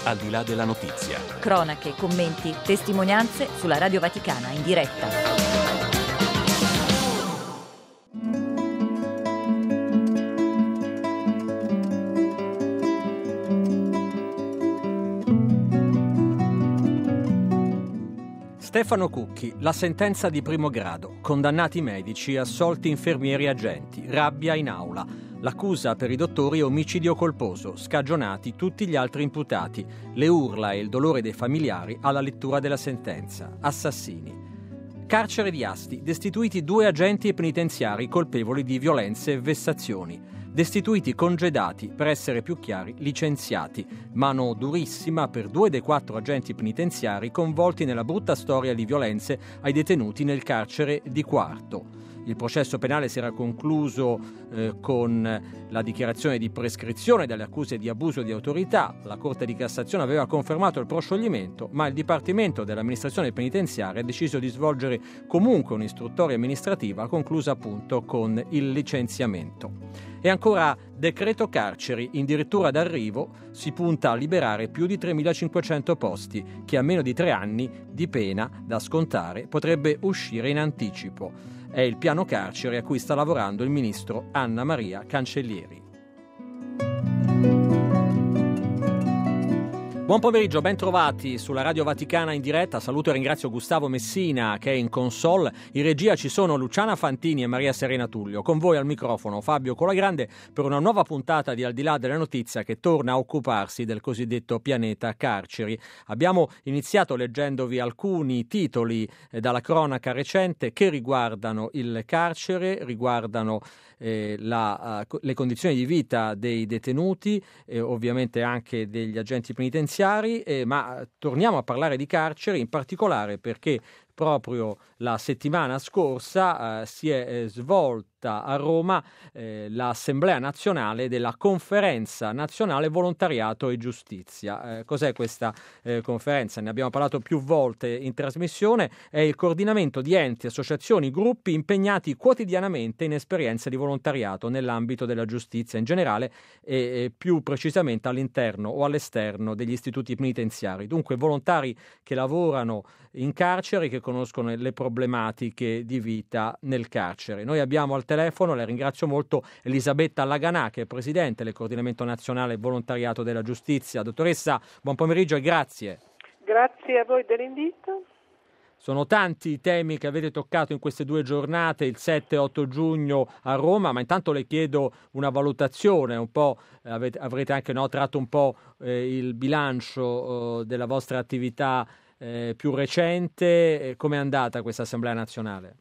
Al di là della notizia. Cronache, commenti, testimonianze sulla Radio Vaticana in diretta. Stefano Cucchi, la sentenza di primo grado, condannati medici, assolti infermieri e agenti, rabbia in aula. L'accusa per i dottori è omicidio colposo, scagionati tutti gli altri imputati, le urla e il dolore dei familiari alla lettura della sentenza. Assassini. Carcere di Asti, destituiti 2 agenti penitenziari colpevoli di violenze e vessazioni. Destituiti congedati, per essere più chiari, licenziati. Mano durissima per 2 dei 4 agenti penitenziari coinvolti nella brutta storia di violenze ai detenuti nel carcere di Quarto. Il processo penale si era concluso con la dichiarazione di prescrizione delle accuse di abuso di autorità. La Corte di Cassazione aveva confermato il proscioglimento, ma il Dipartimento dell'Amministrazione Penitenziaria ha deciso di svolgere comunque un'istruttoria amministrativa conclusa appunto con il licenziamento. E ancora decreto carceri, addirittura d'arrivo, si punta a liberare più di 3.500 posti. Chi ha meno di 3 anni di pena da scontare potrebbe uscire in anticipo. È il piano carceri a cui sta lavorando il ministro Anna Maria Cancellieri. Buon pomeriggio, ben trovati sulla Radio Vaticana in diretta. Saluto e ringrazio Gustavo Messina che è in console. In regia ci sono Luciana Fantini e Maria Serena Tullio. Con voi al microfono Fabio Colagrande per una nuova puntata di Al di là della notizia che torna a occuparsi del cosiddetto pianeta carceri. Abbiamo iniziato leggendovi alcuni titoli dalla cronaca recente che riguardano il carcere, riguardano le condizioni di vita dei detenuti e ovviamente anche degli agenti penitenziari, ma torniamo a parlare di carceri in particolare perché proprio la settimana scorsa si è svolta a Roma l'Assemblea Nazionale della Conferenza Nazionale Volontariato e Giustizia. Cos'è questa conferenza? Ne abbiamo parlato più volte in trasmissione. È il coordinamento di enti, associazioni, gruppi impegnati quotidianamente in esperienze di volontariato nell'ambito della giustizia in generale e più precisamente all'interno o all'esterno degli istituti penitenziari. Dunque volontari che lavorano in carcere, che conoscono le problematiche di vita nel carcere. Noi abbiamo al telefono, le ringrazio molto, Elisabetta Laganà, che è presidente del Coordinamento Nazionale Volontariato della Giustizia. Dottoressa, buon pomeriggio e grazie. Grazie a voi dell'invito. Sono tanti i temi che avete toccato in queste 2 giornate, il 7 e 8 giugno a Roma, ma intanto le chiedo una valutazione, un po' avrete anche tratto un po' il bilancio della vostra attività più recente. Come è andata questa Assemblea Nazionale?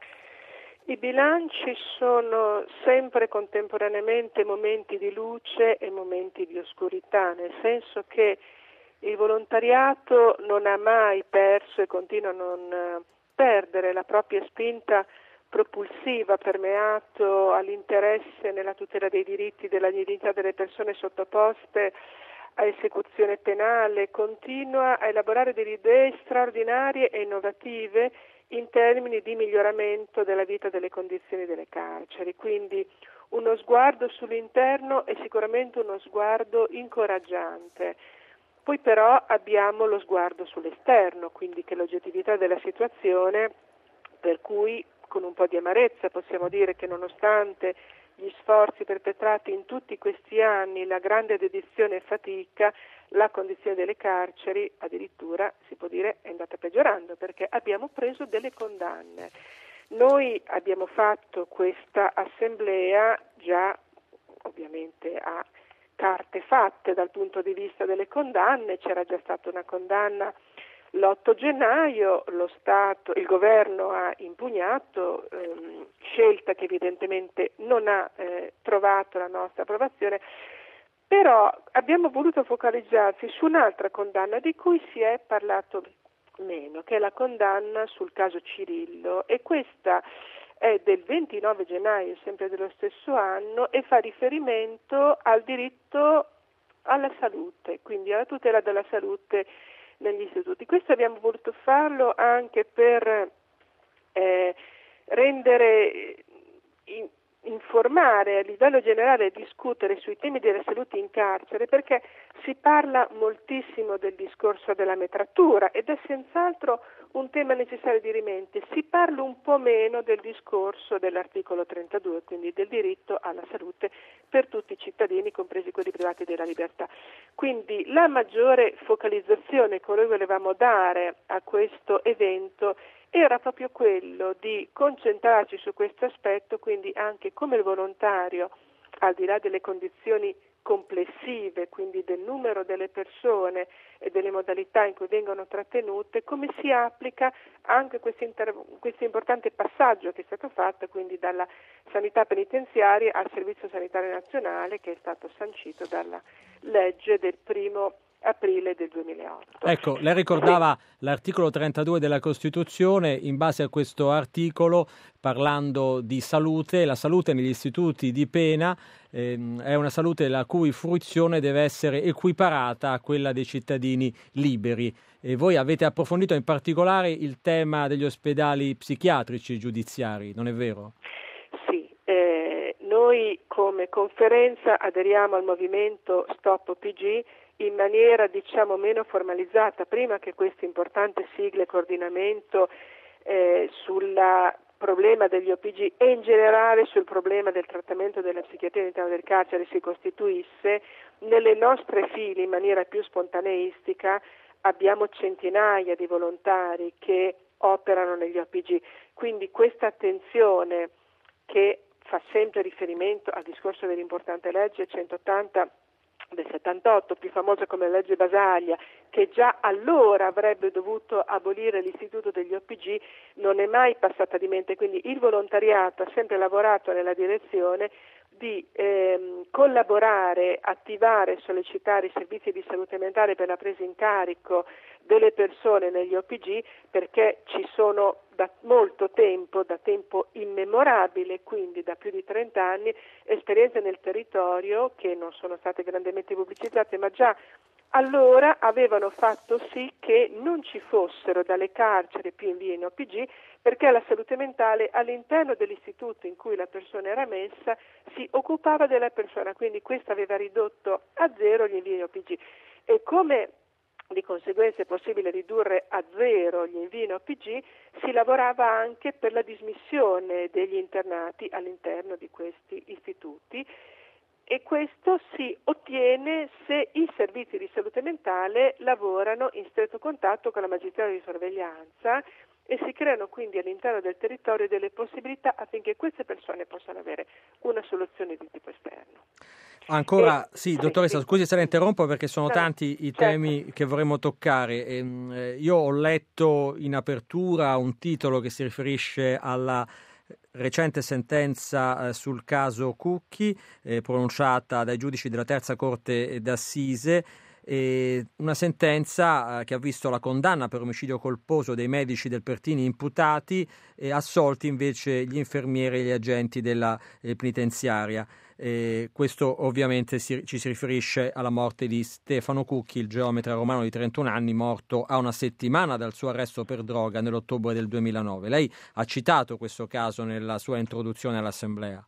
I bilanci sono sempre contemporaneamente momenti di luce e momenti di oscurità, nel senso che il volontariato non ha mai perso e continua a non perdere la propria spinta propulsiva, permeato all'interesse nella tutela dei diritti della dignità delle persone sottoposte a esecuzione penale, continua a elaborare delle idee straordinarie e innovative in termini di miglioramento della vita delle condizioni delle carceri. Quindi uno sguardo sull'interno è sicuramente uno sguardo incoraggiante. Poi però abbiamo lo sguardo sull'esterno, quindi che l'oggettività della situazione, per cui con un po' di amarezza possiamo dire che nonostante gli sforzi perpetrati in tutti questi anni, la grande dedizione e fatica, la condizione delle carceri addirittura si può dire è andata peggiorando perché abbiamo preso delle condanne. Noi abbiamo fatto questa assemblea già ovviamente a carte fatte dal punto di vista delle condanne, c'era già stata una condanna l'8 gennaio, il governo ha impugnato, scelta che evidentemente non ha trovato la nostra approvazione, però abbiamo voluto focalizzarsi su un'altra condanna di cui si è parlato meno, che è la condanna sul caso Cirillo, e questa è del 29 gennaio, sempre dello stesso anno, e fa riferimento al diritto alla salute, quindi alla tutela della salute negli istituti. Questo abbiamo voluto farlo anche per rendere informare a livello generale e discutere sui temi della salute in carcere, perché si parla moltissimo del discorso della metratura ed è senz'altro un tema necessario di rimente. Si parla un po' meno del discorso dell'articolo 32, quindi del diritto alla salute per tutti i cittadini, compresi quelli privati della libertà. Quindi la maggiore focalizzazione che noi volevamo dare a questo evento era proprio quello di concentrarci su questo aspetto, quindi anche come il volontario, al di là delle condizioni complessive, quindi del numero delle persone e delle modalità in cui vengono trattenute, come si applica anche questo importante passaggio che è stato fatto quindi dalla sanità penitenziaria al Servizio Sanitario Nazionale, che è stato sancito dalla legge del 1° aprile del 2008. Ecco, lei ricordava l'articolo 32 della Costituzione. In base a questo articolo, parlando di salute, la salute negli istituti di pena è una salute la cui fruizione deve essere equiparata a quella dei cittadini liberi. E voi avete approfondito in particolare il tema degli ospedali psichiatrici giudiziari, non è vero? Sì, noi come conferenza aderiamo al movimento Stop OPG in maniera meno formalizzata, prima che queste importanti sigle coordinamento sul problema degli OPG e in generale sul problema del trattamento della psichiatria all'interno del carcere si costituisse, nelle nostre file in maniera più spontaneistica abbiamo centinaia di volontari che operano negli OPG, quindi questa attenzione che fa sempre riferimento al discorso dell'importante legge 180 del 78, più famosa come legge Basaglia, che già allora avrebbe dovuto abolire l'istituto degli OPG, non è mai passata di mente. Quindi il volontariato ha sempre lavorato nella direzione di collaborare, attivare e sollecitare i servizi di salute mentale per la presa in carico delle persone negli OPG, perché ci sono da molto tempo, da tempo immemorabile, quindi da più di 30 anni, esperienze nel territorio che non sono state grandemente pubblicizzate, ma già allora avevano fatto sì che non ci fossero dalle carceri più invii in OPG, perché la salute mentale all'interno dell'istituto in cui la persona era messa si occupava della persona, quindi questo aveva ridotto a zero gli invii in OPG. E come di conseguenza è possibile ridurre a zero gli invii in OPG, si lavorava anche per la dismissione degli internati all'interno di questi istituti, e questo si ottiene se i servizi di salute mentale lavorano in stretto contatto con la magistratura di sorveglianza e si creano quindi all'interno del territorio delle possibilità affinché queste persone possano avere una soluzione di tipo esterno. Ancora, sì, dottoressa, scusi se la interrompo perché sono tanti i temi che vorremmo toccare. Io ho letto in apertura un titolo che si riferisce alla recente sentenza sul caso Cucchi, pronunciata dai giudici della Terza Corte d'Assise, una sentenza che ha visto la condanna per omicidio colposo dei medici del Pertini imputati e assolti invece gli infermieri e gli agenti della penitenziaria. Questo ovviamente ci si riferisce alla morte di Stefano Cucchi, il geometra romano di 31 anni, morto a una settimana dal suo arresto per droga nell'ottobre del 2009. Lei ha citato questo caso nella sua introduzione all'Assemblea.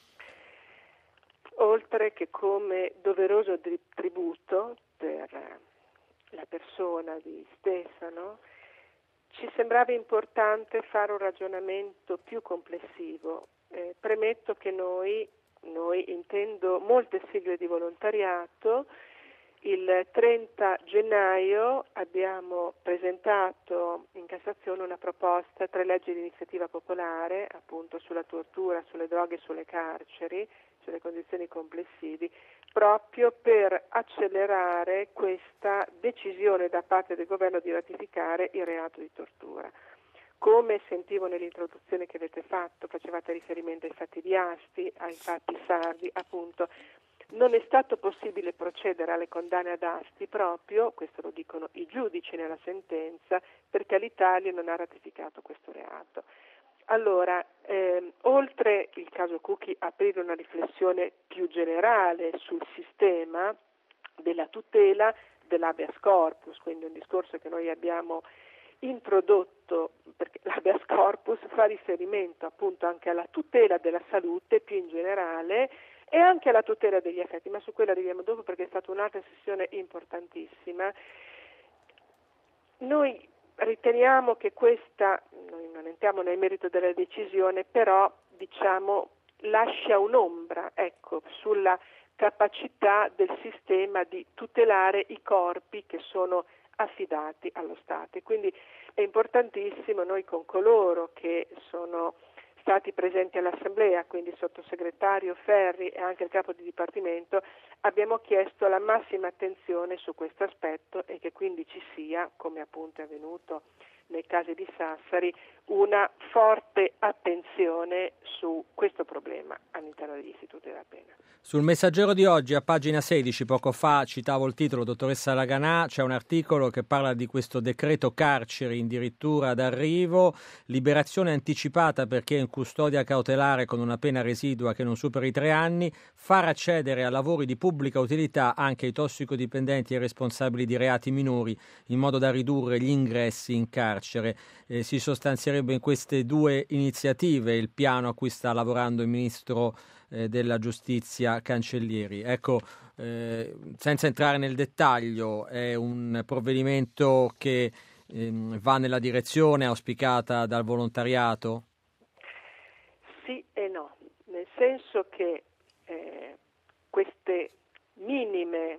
Oltre che come doveroso tributo per la persona di Stefano, ci sembrava importante fare un ragionamento più complessivo. Premetto che noi intendo molte sigle di volontariato. Il 30 gennaio abbiamo presentato in Cassazione una proposta, 3 leggi di iniziativa popolare, appunto sulla tortura, sulle droghe e sulle carceri, sulle condizioni complessive, proprio per accelerare questa decisione da parte del governo di ratificare il reato di tortura. Come sentivo nell'introduzione che avete fatto, facevate riferimento ai fatti di Asti, ai fatti sardi, appunto, non è stato possibile procedere alle condanne ad Asti proprio, questo lo dicono i giudici nella sentenza, perché l'Italia non ha ratificato questo reato. Allora, oltre il caso Cucchi, aprire una riflessione più generale sul sistema della tutela dell'habeas corpus, quindi un discorso che noi abbiamo introdotto, perché l'habeas corpus fa riferimento appunto anche alla tutela della salute più in generale e anche alla tutela degli affetti, ma su quello arriviamo dopo perché è stata un'altra sessione importantissima. Noi riteniamo che noi non entriamo nel merito della decisione, però lascia un'ombra, sulla capacità del sistema di tutelare i corpi che sono affidati allo Stato. E quindi è importantissimo, noi con coloro che sono stati presenti all'Assemblea, quindi il sottosegretario Ferri e anche il capo di dipartimento, abbiamo chiesto la massima attenzione su questo aspetto e che quindi ci sia, come appunto è avvenuto nei casi di Sassari, una forte attenzione su questo problema all'interno degli istituti della pena. Sul Messaggero di oggi, a pagina 16, poco fa citavo il titolo, dottoressa Laganà, c'è un articolo che parla di questo decreto carceri addirittura d'arrivo, liberazione anticipata per chi è in custodia cautelare con una pena residua che non superi 3 anni, far accedere a lavori di pubblica utilità anche i tossicodipendenti e responsabili di reati minori in modo da ridurre gli ingressi in carcere. Si sostanzierebbe in queste 2 iniziative il piano a cui sta lavorando il ministro della giustizia Cancellieri. Senza entrare nel dettaglio, è un provvedimento che va nella direzione auspicata dal volontariato? Sì e no, nel senso che queste minime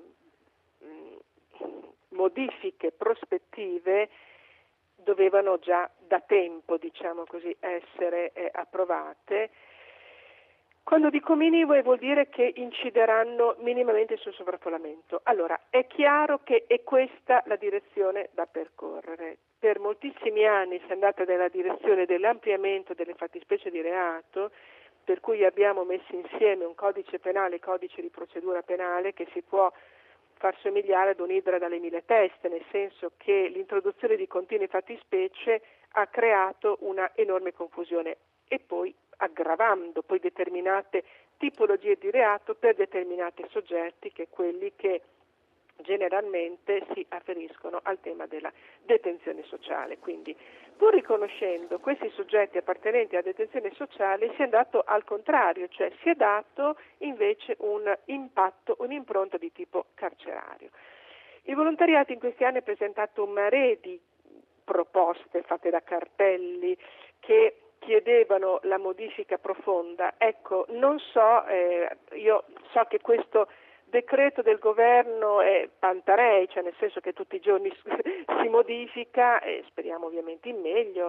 modifiche prospettive dovevano già da tempo, essere approvate. Quando dico minime vuol dire che incideranno minimamente sul sovraffollamento. Allora, è chiaro che è questa la direzione da percorrere. Per moltissimi anni si è andata nella direzione dell'ampliamento delle fattispecie di reato, per cui abbiamo messo insieme un codice penale e codice di procedura penale che si può far somigliare ad un'idra dalle 1000 teste, nel senso che l'introduzione di continue fattispecie ha creato una enorme confusione e poi aggravando poi determinate tipologie di reato per determinati soggetti, che quelli che generalmente si afferiscono al tema della detenzione sociale. Quindi, pur riconoscendo questi soggetti appartenenti alla detenzione sociale, si è andato al contrario, cioè si è dato invece un impatto, un'impronta di tipo carcerario. Il volontariato in questi anni ha presentato un mare di proposte fatte da cartelli che chiedevano la modifica profonda. Non so, io so che questo decreto del governo è pantarei, cioè nel senso che tutti i giorni si modifica e speriamo ovviamente in meglio,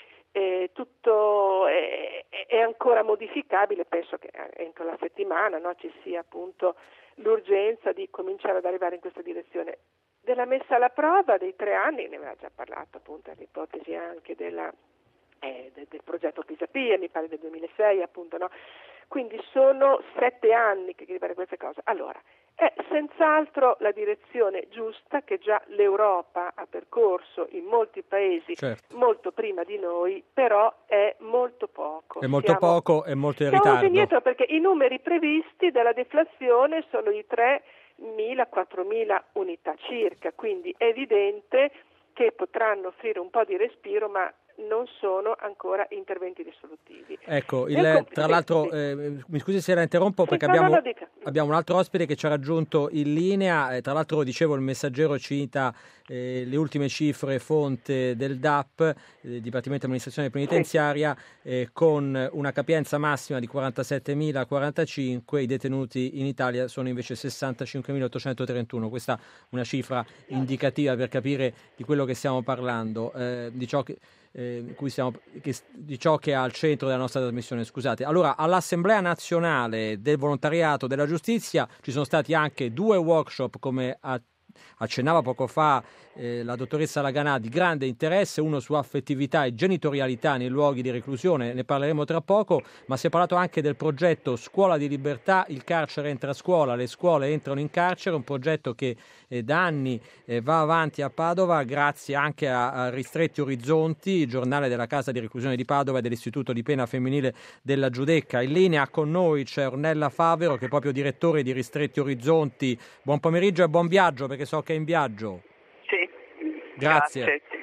tutto è ancora modificabile, penso che entro la settimana ci sia appunto l'urgenza di cominciare ad arrivare in questa direzione. Della messa alla prova dei 3 anni ne aveva già parlato appunto l'ipotesi anche del progetto Pisapia, mi pare del 2006 appunto, no? Quindi sono 7 anni che devi fare queste cose. Allora, è senz'altro la direzione giusta che già l'Europa ha percorso in molti paesi, certo, molto prima di noi, però è molto poco. È molto poco, è molto in ritardo. Siamo indietro perché i numeri previsti dalla deflazione sono di 3.000-4.000 unità circa, quindi è evidente che potranno offrire un po' di respiro, ma non sono ancora interventi risolutivi. Tra l'altro, mi scusi se la interrompo, perché abbiamo un altro ospite che ci ha raggiunto in linea. Tra l'altro, dicevo, il Messaggero cita le ultime cifre fonte del DAP, Dipartimento di Amministrazione Penitenziaria, con una capienza massima di 47.045, i detenuti in Italia sono invece 65.831. Questa è una cifra indicativa per capire di quello che stiamo parlando, di ciò che è al centro della nostra trasmissione. Scusate. Allora, all'Assemblea Nazionale del Volontariato della Giustizia ci sono stati anche 2 workshop, come accennava poco fa la dottoressa Laganà, di grande interesse, uno su affettività e genitorialità nei luoghi di reclusione, ne parleremo tra poco, ma si è parlato anche del progetto Scuola di Libertà, il carcere entra a scuola, le scuole entrano in carcere, un progetto che da anni va avanti a Padova grazie anche a Ristretti Orizzonti, il giornale della casa di reclusione di Padova e dell'Istituto di Pena Femminile della Giudecca. In linea con noi c'è Ornella Favero, che è proprio direttore di Ristretti Orizzonti. Buon pomeriggio e buon viaggio, perché so che è in viaggio. Sì, grazie.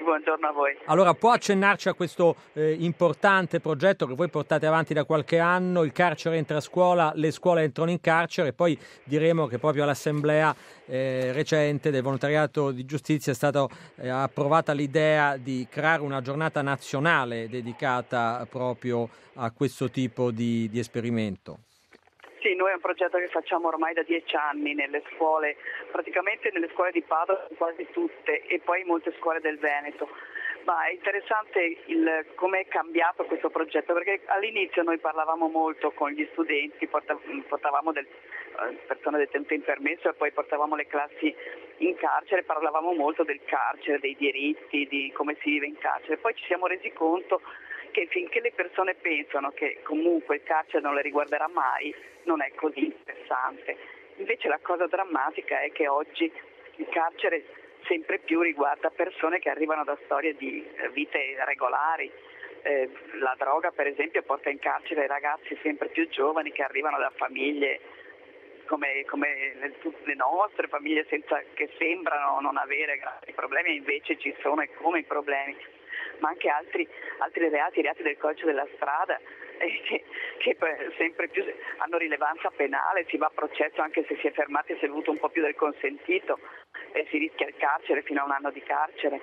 buongiorno a voi. Allora, può accennarci a questo importante progetto che voi portate avanti da qualche anno, il carcere entra a scuola, le scuole entrano in carcere, e poi diremo che proprio all'assemblea recente del volontariato di giustizia è stata approvata l'idea di creare una giornata nazionale dedicata proprio a questo tipo di esperimento. Sì, noi è un progetto che facciamo ormai da 10 anni nelle scuole, praticamente nelle scuole di Padova, quasi tutte, e poi in molte scuole del Veneto. Ma è interessante come è cambiato questo progetto, perché all'inizio noi parlavamo molto con gli studenti, portavamo persone detenute in permesso e poi portavamo le classi in carcere, parlavamo molto del carcere, dei diritti, di come si vive in carcere. Poi ci siamo resi conto che finché le persone pensano che comunque il carcere non le riguarderà mai, non è così interessante. Invece la cosa drammatica è che oggi il carcere sempre più riguarda persone che arrivano da storie di vite regolari. La droga, per esempio, porta in carcere ragazzi sempre più giovani che arrivano da famiglie come le nostre famiglie, che sembrano non avere grandi problemi, e invece ci sono e come i problemi. Ma anche altri reati del codice della strada che sempre più hanno rilevanza penale, si va a processo anche se si è fermati e si è avuto un po' più del consentito, e si rischia il carcere fino a 1 anno di carcere.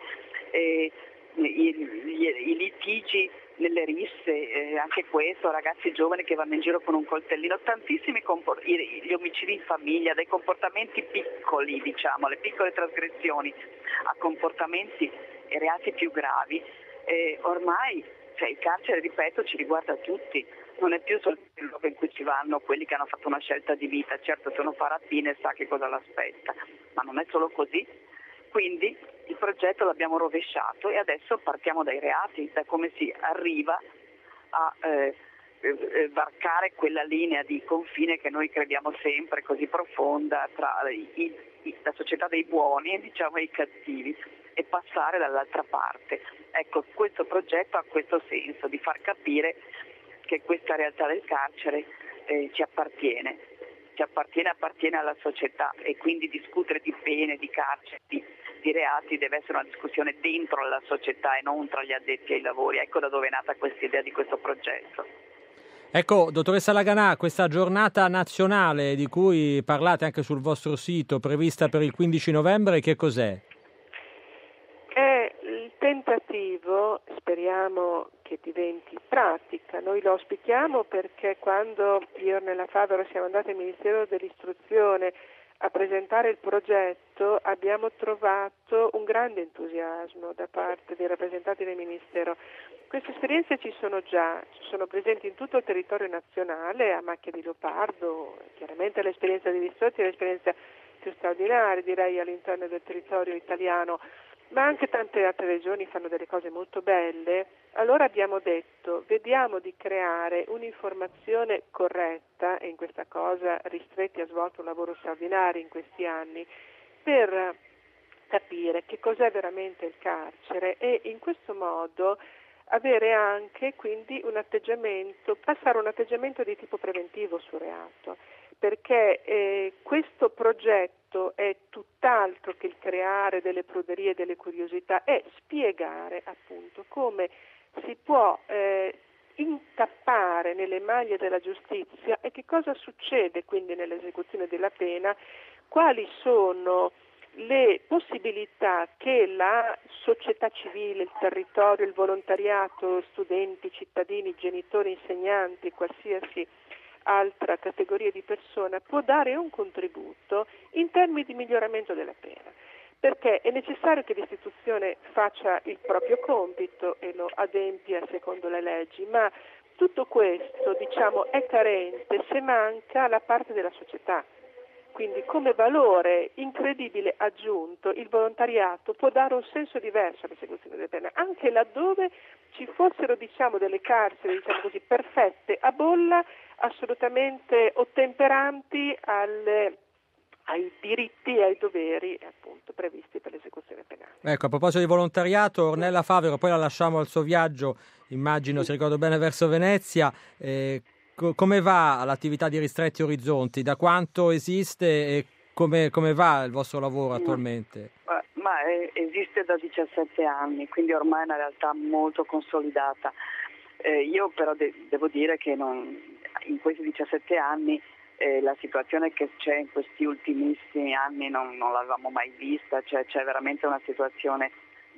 I litigi nelle risse, anche questo, ragazzi giovani che vanno in giro con un coltellino, tantissimi gli omicidi in famiglia, dai comportamenti piccoli, diciamo, le piccole trasgressioni, a comportamenti e reati più gravi. Ormai il carcere, ripeto, ci riguarda tutti, non è più solo il luogo in cui ci vanno quelli che hanno fatto una scelta di vita. Certo, se uno fa rapina sa che cosa l'aspetta, ma non è solo così. Quindi il progetto l'abbiamo rovesciato e adesso partiamo dai reati, da come si arriva a varcare quella linea di confine che noi crediamo sempre così profonda tra la società dei buoni, diciamo, e i cattivi, e passare dall'altra parte. Ecco, questo progetto ha questo senso, di far capire che questa realtà del carcere ci appartiene alla società, e quindi discutere di pene, di carcere, di reati deve essere una discussione dentro la società e non tra gli addetti ai lavori. Ecco da dove è nata questa idea di questo progetto. Ecco, dottoressa Laganà, questa giornata nazionale di cui parlate anche sul vostro sito, prevista per il 15 novembre, che cos'è? È il tentativo, speriamo che diventi pratica. Noi lo auspichiamo perché quando io e Ornella Favero siamo andati al Ministero dell'Istruzione a presentare il progetto abbiamo trovato un grande entusiasmo da parte dei rappresentanti del Ministero. Queste esperienze ci sono presenti in tutto il territorio nazionale a macchia di leopardo. Chiaramente l'esperienza di Vistotti è l'esperienza più straordinaria, direi, all'interno del territorio italiano, ma anche tante altre regioni fanno delle cose molto belle. Allora abbiamo detto, vediamo di creare un'informazione corretta, e in questa cosa Ristretti ha svolto un lavoro straordinario in questi anni, per capire che cos'è veramente il carcere, e in questo modo avere anche quindi passare un atteggiamento di tipo preventivo sul reato, perché questo progetto è tutt'altro che il creare delle pruderie, delle curiosità, è spiegare appunto come si può incappare nelle maglie della giustizia e che cosa succede quindi nell'esecuzione della pena, quali sono le possibilità che la società civile, il territorio, il volontariato, studenti, cittadini, genitori, insegnanti, qualsiasi altra categoria di persona può dare un contributo in termini di miglioramento della pena, perché è necessario che l'istituzione faccia il proprio compito e lo adempia secondo le leggi, ma tutto questo, è carente se manca la parte della società. Quindi come valore incredibile aggiunto il volontariato può dare un senso diverso all'esecuzione delle pene, anche laddove ci fossero delle carceri perfette a bolla, assolutamente ottemperanti ai diritti e ai doveri appunto previsti per l'esecuzione penale. Ecco, a proposito di volontariato, Ornella Favero, poi la lasciamo al suo viaggio, immagino, se ricordo bene, verso Venezia. Come va l'attività di Ristretti Orizzonti? Da quanto esiste e come va il vostro lavoro attualmente? Ma Ma esiste da 17 anni, quindi ormai è una realtà molto consolidata. Io però devo dire che in questi 17 anni la situazione che c'è in questi ultimissimi anni non l'avevamo mai vista, cioè c'è veramente una situazione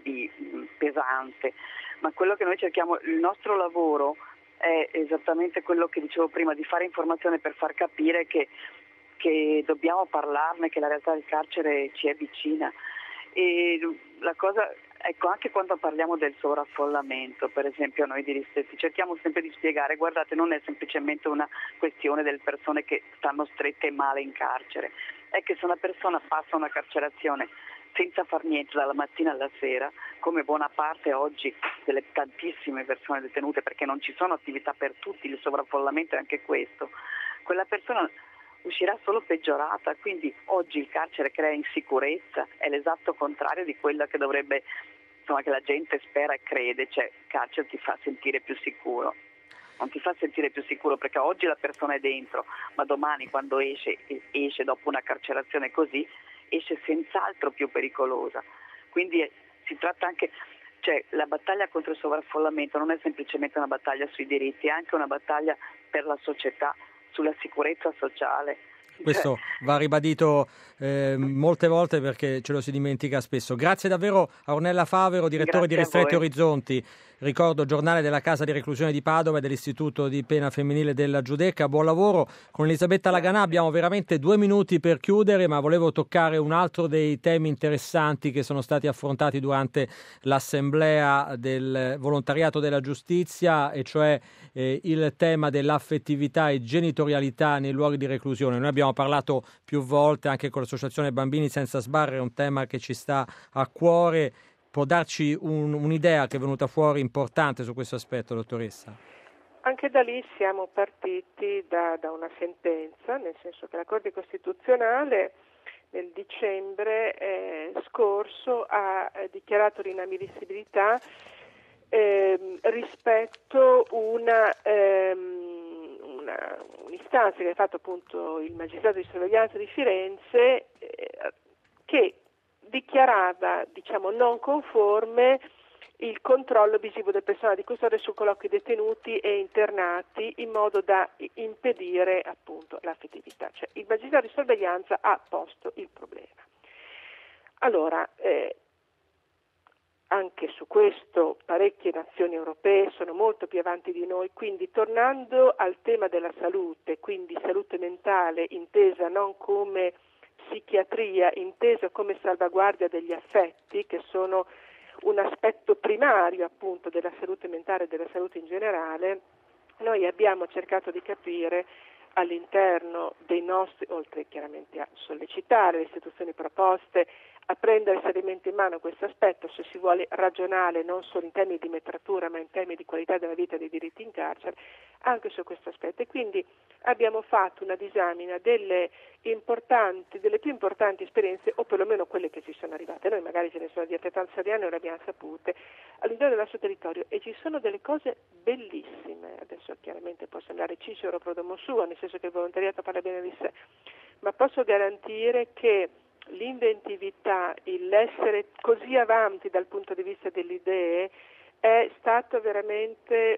pesante. Ma quello che noi cerchiamo, il nostro lavoro è esattamente quello che dicevo prima, di fare informazione per far capire che dobbiamo parlarne, che la realtà del carcere ci è vicina. E la cosa, ecco, anche quando parliamo del sovraffollamento, per esempio noi di Ristretti cerchiamo sempre di spiegare, guardate, non è semplicemente una questione delle persone che stanno strette male in carcere, è che se una persona passa una carcerazione senza far niente dalla mattina alla sera, come buona parte oggi delle tantissime persone detenute, perché non ci sono attività per tutti, il sovraffollamento è anche questo, quella persona uscirà solo peggiorata, quindi oggi il carcere crea insicurezza, è l'esatto contrario di quello che dovrebbe, insomma, che la gente spera e crede, cioè il carcere ti fa sentire più sicuro. Non ti fa sentire più sicuro perché oggi la persona è dentro, ma domani quando esce dopo una carcerazione così, esce senz'altro più pericolosa. Quindi si tratta anche, cioè la battaglia contro il sovraffollamento non è semplicemente una battaglia sui diritti, è anche una battaglia per la società, sulla sicurezza sociale. Questo va ribadito molte volte perché ce lo si dimentica spesso. Grazie davvero a Ornella Favero, direttore di Ristretti Orizzonti, ricordo giornale della Casa di Reclusione di Padova e dell'Istituto di Pena Femminile della Giudecca. Buon lavoro. Con Elisabetta Laganà abbiamo veramente 2 minuti per chiudere, ma volevo toccare un altro dei temi interessanti che sono stati affrontati durante l'assemblea del volontariato della giustizia, e cioè il tema dell'affettività e genitorialità nei luoghi di reclusione. Noi abbiamo parlato più volte anche con l'Associazione Bambini Senza Sbarre, è un tema che ci sta a cuore. Può darci un'idea che è venuta fuori importante su questo aspetto, dottoressa? Anche da lì siamo partiti da una sentenza, nel senso che la Corte Costituzionale nel dicembre scorso ha dichiarato l'inammissibilità rispetto un'istanza che ha fatto appunto il magistrato di sorveglianza di Firenze che dichiarava, non conforme il controllo visivo del personale di custodia sul colloquio detenuti e internati in modo da impedire appunto l'affettività. Cioè il magistrato di sorveglianza ha posto il problema. Allora, anche su questo parecchie nazioni europee sono molto più avanti di noi, quindi tornando al tema della salute, quindi salute mentale intesa non come psichiatria, intesa come salvaguardia degli affetti, che sono un aspetto primario appunto della salute mentale e della salute in generale, noi abbiamo cercato di capire all'interno dei nostri, oltre chiaramente a sollecitare le istituzioni proposte, a prendere seriamente in mano questo aspetto, se si vuole ragionare non solo in termini di metratura ma in termini di qualità della vita e dei diritti in carcere, anche su questo aspetto. E quindi abbiamo fatto una disamina delle più importanti esperienze, o perlomeno quelle che ci sono arrivate. Noi magari ce ne sono di tanti anni, non le abbiamo sapute, all'interno del nostro territorio, e ci sono delle cose bellissime. Adesso chiaramente può sembrare Cicero pro domo suo, nel senso che il volontariato parla bene di sé, ma posso garantire che l'inventività, l'essere così avanti dal punto di vista delle idee è stata veramente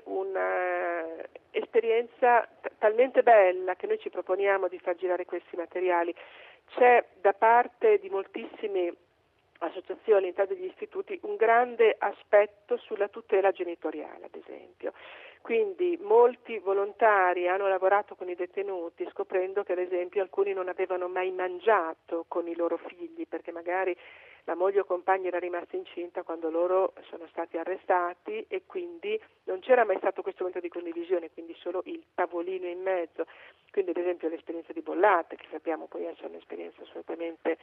un'esperienza talmente bella che noi ci proponiamo di far girare questi materiali. C'è da parte di moltissime associazioni all'interno degli istituti un grande aspetto sulla tutela genitoriale, ad esempio. Quindi molti volontari hanno lavorato con i detenuti scoprendo che ad esempio alcuni non avevano mai mangiato con i loro figli perché magari la moglie o compagna era rimasta incinta quando loro sono stati arrestati e quindi non c'era mai stato questo momento di condivisione, quindi solo il tavolino in mezzo. Quindi ad esempio l'esperienza di Bollate, che sappiamo poi essere un'esperienza assolutamente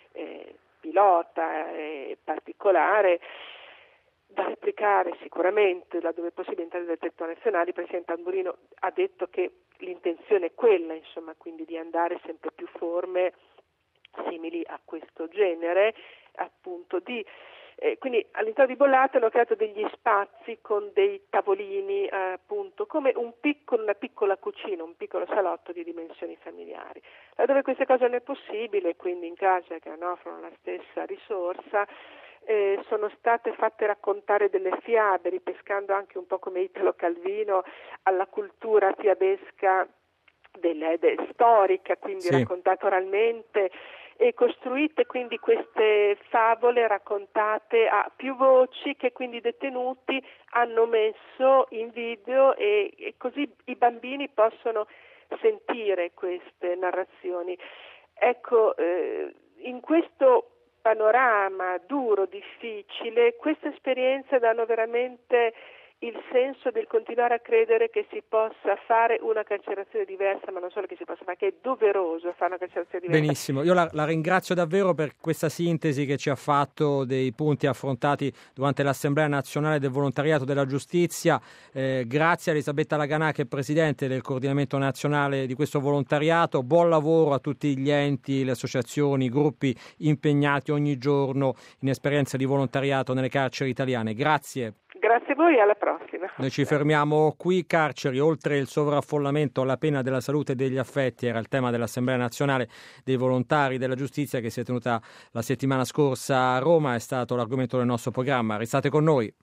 pilota e particolare, da replicare sicuramente laddove è possibile all'interno del territorio nazionale. Il Presidente Tamburino ha detto che l'intenzione è quella, quindi di andare sempre più forme simili a questo genere, appunto di Quindi all'interno di Bollate hanno creato degli spazi con dei tavolini, appunto, come una piccola cucina, un piccolo salotto di dimensioni familiari. Laddove queste cose non è possibile, quindi in case che non offrono la stessa risorsa, sono state fatte raccontare delle fiabe, ripescando anche un po' come Italo Calvino alla cultura fiabesca storica, quindi raccontate oralmente, e costruite quindi queste favole raccontate a più voci che quindi i detenuti hanno messo in video e così i bambini possono sentire queste narrazioni. Ecco, in questo panorama duro, difficile, queste esperienze danno veramente il senso del continuare a credere che si possa fare una carcerazione diversa, ma non solo che si possa, ma che è doveroso fare una carcerazione diversa. Benissimo, io la ringrazio davvero per questa sintesi che ci ha fatto dei punti affrontati durante l'Assemblea Nazionale del Volontariato della Giustizia. Grazie a Elisabetta Laganà, che è Presidente del Coordinamento Nazionale di questo volontariato. Buon lavoro a tutti gli enti, le associazioni, i gruppi impegnati ogni giorno in esperienze di volontariato nelle carceri italiane. Grazie. Grazie a voi e alla prossima. Noi ci fermiamo qui. Carceri, oltre il sovraffollamento, la pena della salute e degli affetti era il tema dell'Assemblea Nazionale dei Volontari della Giustizia che si è tenuta la settimana scorsa a Roma, è stato l'argomento del nostro programma. Restate con noi.